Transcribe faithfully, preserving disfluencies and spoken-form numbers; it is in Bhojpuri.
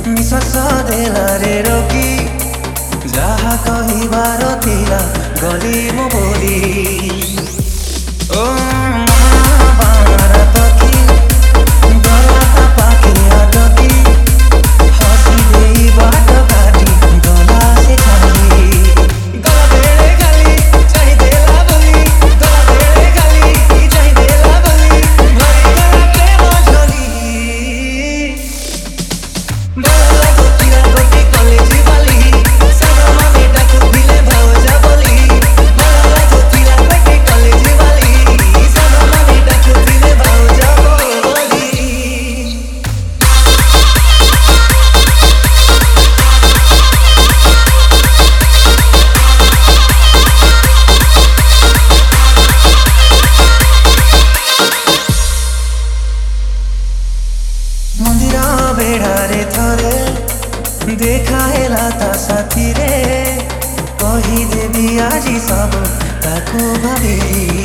निश्वास देलारे रोकी जहा कहिबार थिला गली मो बोली ओ महाबारा पखी गलाता पाखी अटकी हसी देई बाट काटी गला से खाली गला बेड़े खाली चाहि देला बोली गला बेड़े खाली चाहि देला बोली भरी गला प्रेम झोली भला लागो तिरा गोटी कॉलेज वाली सारा माने डाकू दिले भौजा बोली भला लागो तिरा गोटी कॉलेज वाली सारा माने डाकू दिले भौजा बोली। मंदिर बेढ़ारे थरे देखा हेला ता साथी रे कही देवी आजी सब ताको भाभी।